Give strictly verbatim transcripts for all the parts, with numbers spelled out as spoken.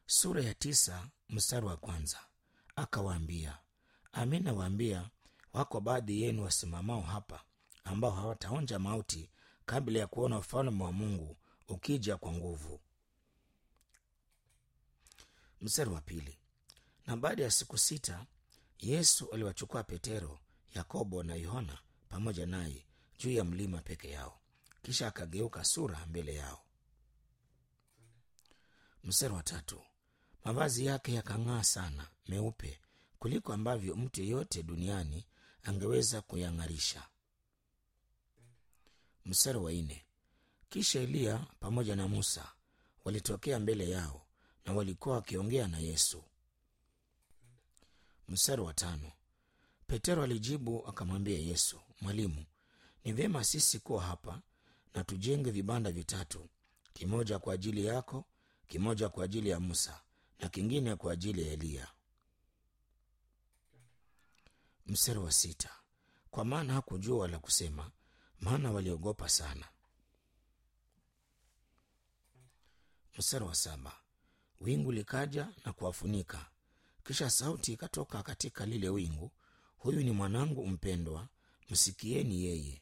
sura ya tisa mstari wa kwanza. Akawaambia, amin nawaambia, wako baadhi yenu wasimamao hapa ambao hawataonja mauti kabla ya kuona ufalme wa Mungu ukija kwa nguvu. Mstari wa pili. Na baada ya siku sita Yesu aliwachukua Petero, Yakobo na Yohana pamoja naye juu ya mlima peke yao, kisha akageuka sura mbele yao. Mstari wa tatu. Mavazi yake yakang'aa sana, meupe kuliko ambavyo mtu yeyote duniani angeweza kuyang'arisha. Mstari wa nne. Kisha Eliya pamoja na Musa walitokea mbele yao na walikuwa wakiongea na Yesu. Mstari wa tano. Petero alijibu akamwambia Yesu, Mwalimu, ni vyema sisi kuwa hapa na tujenge vibanda vitatu, kimoja kwa ajili yako, kimoja kwa ajili ya Musa na kingine kwa ajili ya Eliya. Mstari wa sita. Kwa maana hakujua wala kusema, maana waliogopa sana. Mstari wa saba. Wingu likaja na kuwafunika, kisha sauti ikatoka katika lile wingu, huyu ni mwanangu mpendwa, msikieni yeye.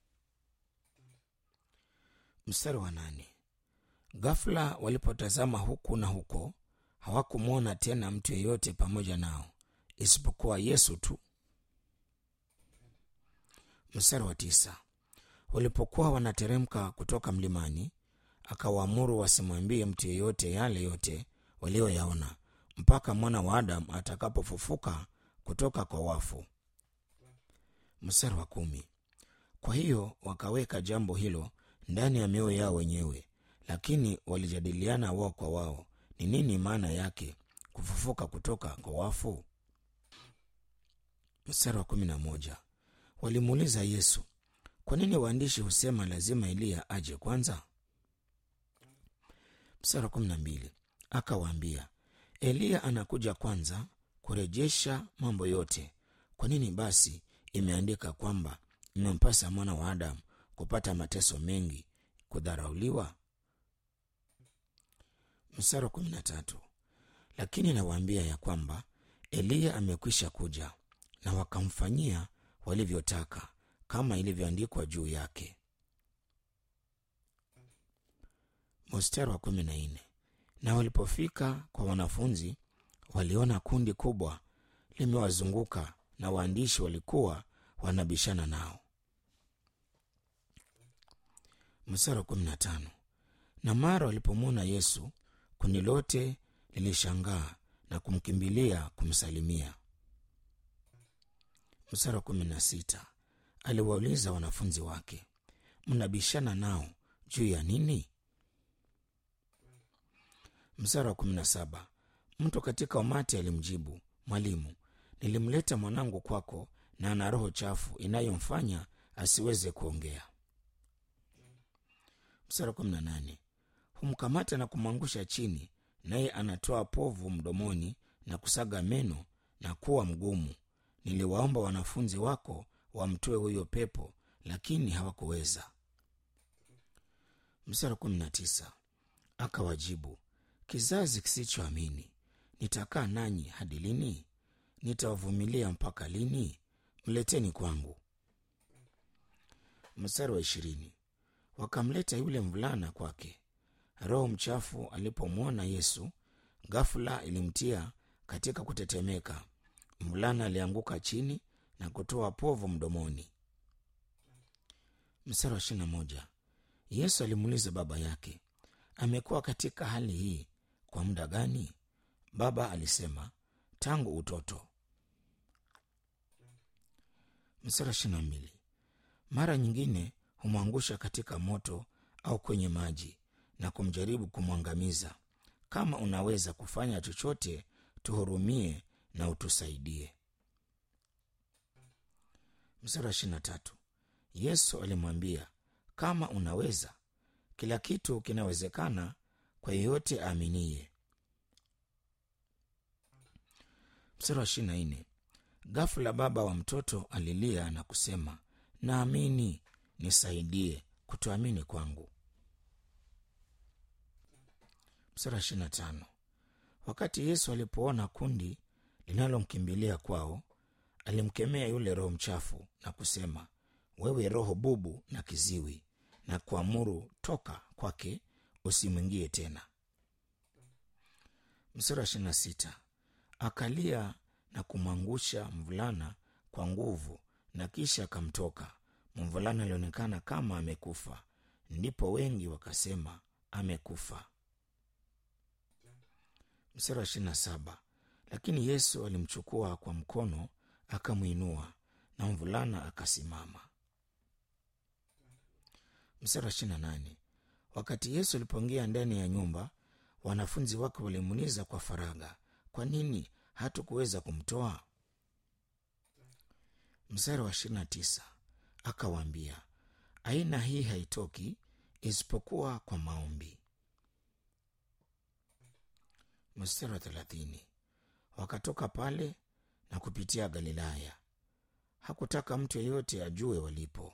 Mstari wa nane. Ghafla walipotazama huku na huko, hawakumwona tena mtu yeyote pamoja nao isipokuwa Yesu tu. Mstari wa tisa. Walipokuwa wanateremka kutoka mlimani, akawaamuru wasimwambie mtu yeyote yale yote walioyaona mpaka mwana wa Adamu atakapofufuka kutoka kwa wafu. Mstari wa kumi. Kwa hiyo wakaweka jambo hilo ndani ya mioyo yao wenyewe, lakini walijadiliana wao kwa wao, ni nini maana yake kufufuka kutoka kwa wafu? Mstari wa kumi na moja. Walimuuliza Yesu, kwa nini waandishi husema lazima Eliya aje kwanza? Mstari wa kumi na mbili. Akawaambia, Eliya anakuja kwanza kurejesha mambo yote. Kwa nini basi imeandika kwamba imempasa mwana wa Adamu kupata mateso mengi, kudharauliwa? Mstari wa kumi na tatu. Lakini nawaambia ya kwamba Eliya amekwisha kuja, na wakamfanyia walivyotaka, kama ilivyoandikwa juu yake. Mstari wa kumi na nne. Na walipofika kwa wanafunzi, waliona kundi kubwa limewazunguka na waandishi walikuwa wanabishana nao. Mstari wa kumi na tano. Na mara walipomwona Yesu, kundi lote lilishangaa na kumkimbilia kumsalimia. Mstari wa kumi na sita. Aliwauliza wanafunzi wake, mnabishana nao juu ya nini? Mstari wa kumi na saba. Mtu katika umati alimjibu, Mwalimu, nilimleta mwanangu kwako na ana roho chafu inayomfanya asiweze kuongea. Mstari wa kumi na nane. Humkamata na kumwangusha chini, naye anatoa povu mdomoni na kusaga meno na kuwa mgumu. Niliwaomba wanafunzi wako wamtoe huyo pepo, lakini hawakuweza. Mstari wa kumi na tisa. Akawajibu, kizazi kisichoamini, nitakaa nanyi hadi lini? Nitawavumilia mpaka lini? Mleteni kwangu. Mstari wa ishirini. Wakamleta yule mvulana kwake. Roho mchafu alipomwona Yesu, ghafula ilimtia katika kutetemeka. Mvulana alianguka chini na kutoa povu mdomoni. Mstari wa ishirini na moja. Yesu alimuuliza baba yake, amekuwa katika hali hii kwa muda gani? Baba alisema, tangu utoto. Mstari wa ishirini na mbili. Mara nyingine humwangusha katika moto au kwenye maji na kumjaribu kumwangamiza. Kama unaweza kufanya chochote, tuhurumie na utusaidie. Mstari wa ishirini na tatu. Yesu alimwambia, kama unaweza, kila kitu kinawezekana kwa yeyote aaminiye. Mstari wa ishirini na nne. Ghafula baba wa mtoto alilia na kusema, naamini, nisaidie kutoamini kwangu. Mstari wa ishirini na tano. Wakati Yesu alipoona kundi linalomkimbilia kwao, alimkemea yule roho mchafu na kusema, wewe roho bubu na kiziwi, na kuamuru, toka kwake, usimwingie tena. Mstari wa ishirini na sita. Akalia na kumwangusha mvulana kwa nguvu, na kisha akamtoka. Mvulana alionekana kama amekufa, ndipo wengi wakasema, amekufa. Mstari wa ishirini na saba. Lakini Yesu alimchukua kwa mkono, akamwinua, na mvulana akasimama. Mstari wa ishirini na nane. Wakati Yesu alipoingia ndani ya nyumba, wanafunzi wake walimuuliza kwa faragha, kwa nini hatukuweza kumtoa? Mstari wa ishirini na tisa. Akawaambia, aina hii haitoki isipokuwa kwa maombi. Mstari wa thelathini. Wakatoka pale na kupitia Galilaya. Hakutaka mtu yeyote ajue walipo.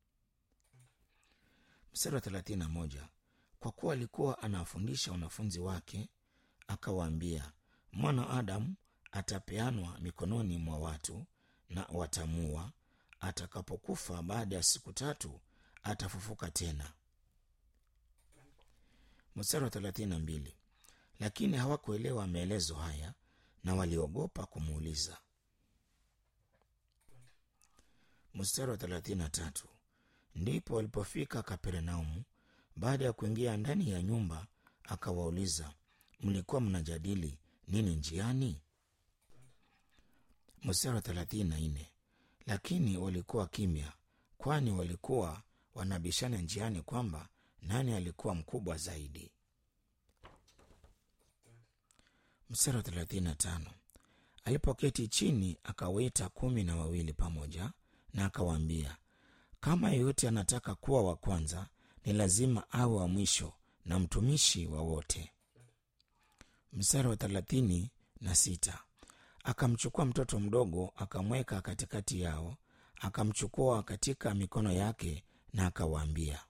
Mstari wa thelathini na moja. Kwa kuwa alikuwa anawafundisha wanafunzi wake, akawaambia, mwana wa Adamu atapeanwa mikononi mwa watu na watamua. Atakapokufa baada ya siku tatu atafufuka tena. Mstari wa thelathini na mbili. Lakini hawakuelewa maelezo haya na waliogopa kumuuliza. Mstari wa thelathini na tatu. Ndipo walipofika Kapernaumu, baada ya kuingia ndani ya nyumba, akawauliza, mlikuwa mnajadili nini njiani? Mstari wa thelathini na nne. Lakini walikuwa kimya, kwani walikuwa wanabishana njiani kwamba nani alikuwa mkubwa zaidi. Mstari wa thelathini na tano. Alipoketi chini, akawaita kumi na wawili pamoja, na akawaambia, kama yeyote anataka kuwa wa kwanza, ni lazima awe wa mwisho na mtumishi wa wote. Mstari wa thelathini na sita. Akamchukua mtoto mdogo, akamweka katikati yao, akamchukua katika mikono yake na akawaambia.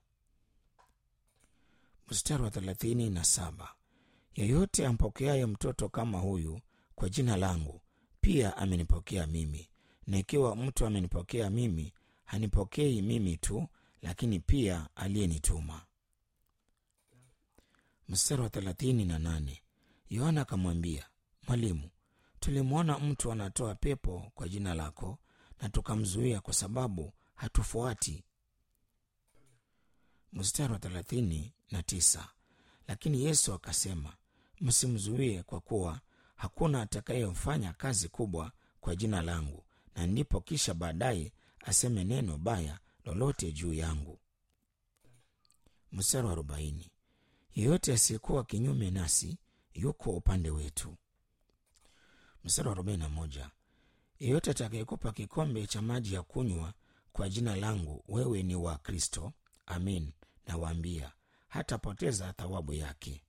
Mstari wa thelathini na saba. Yeyote ampokeaye mtoto kama huyu kwa jina langu, pia amenipokea mimi, na ikiwa mtu amenipokea mimi, hanipokei mimi tu, lakini pia aliyenituma. Mstari wa thelathini na nane. Yohana akamwambia, Mwalimu, tulimwona mtu anatoa pepo kwa jina lako, na tukamzuia kwa sababu hatufuati. Mstari wa thelathini na tisa. Lakini Yesu akasema, msimzuie, kwa kuwa hakuna atakayefanya kazi kubwa kwa jina langu, na ndipo kisha baadaye aseme neno baya lolote juu yangu. Mstari wa arobaini. Yeyote asiyekuwa kinyume nasi yuko upande wetu. Mstari wa arobaini na moja. Yeyote atakayekupa kikombe cha maji ya kunywa kwa jina langu, wewe ni wa Kristo, amin, nawaambia, hatapoteza thawabu yake.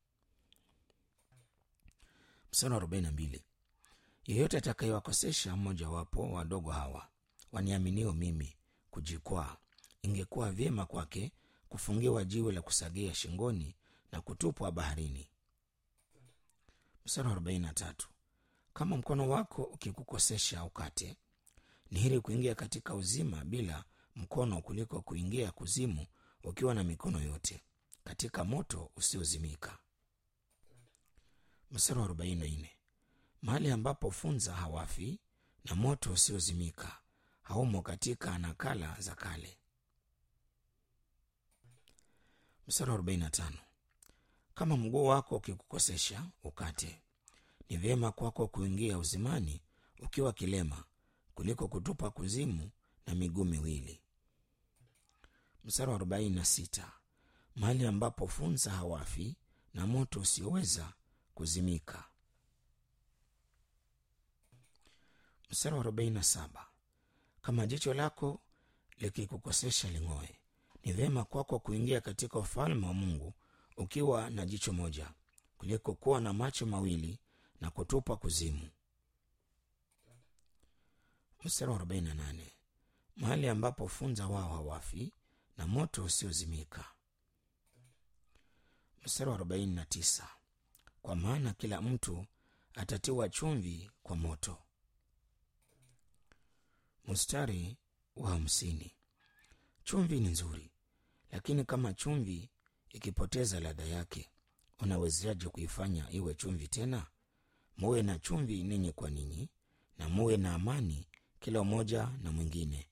Mstari wa arobaini na mbili. Yeyote atakayewakosesha mmoja wapo wadogo hawa waniaminio mimi kujikwaa, ingekuwa vyema kwake kufungiwa jiwe la kusagia shingoni na kutupwa baharini. Mstari wa arobaini na tatu. Kama mkono wako ukikukosesha ukate, ni heri kuingia katika uzima bila mkono kuliko kuingia kuzimu ukiwa na mikono yote katika moto usiozimika. Mstari wa arobaini na nne. Mahali ambapo funza hawafi na moto usiozimika haumo katika nakala za kale. Mstari wa arobaini na tano. Kama mguu wako ukikukosesha ukate, ni vyema kwako kuingia uzimani ukiwa kilema kuliko kutupa kuzimu na miguu miwili. Mstari wa arobaini na sita. Mahali ambapo funza hawafi na moto usioweza kuzimika. Mstari wa arobaini na saba. Kama jicho lako likikukosesha ling'oe, ni vyema kwako kuingia katika ufalme wa Mungu ukiwa na jicho moja kuliko kuwa na macho mawili na kutupa kuzimu. Mstari wa arobaini na nane. Mahali ambapo funza wao hawafi na moto usiozimika. Mstari wa arobaini na tisa. Kwa maana kila mtu atatiwa chumvi kwa moto. Mstari wa hamsini. Chumvi ni nzuri, lakini kama chumvi ikipoteza ladha yake, unawezaje kuifanya iwe chumvi tena? Muwe na chumvi ninyi kwa ninyi, na muwe na amani kila mmoja na mwingine.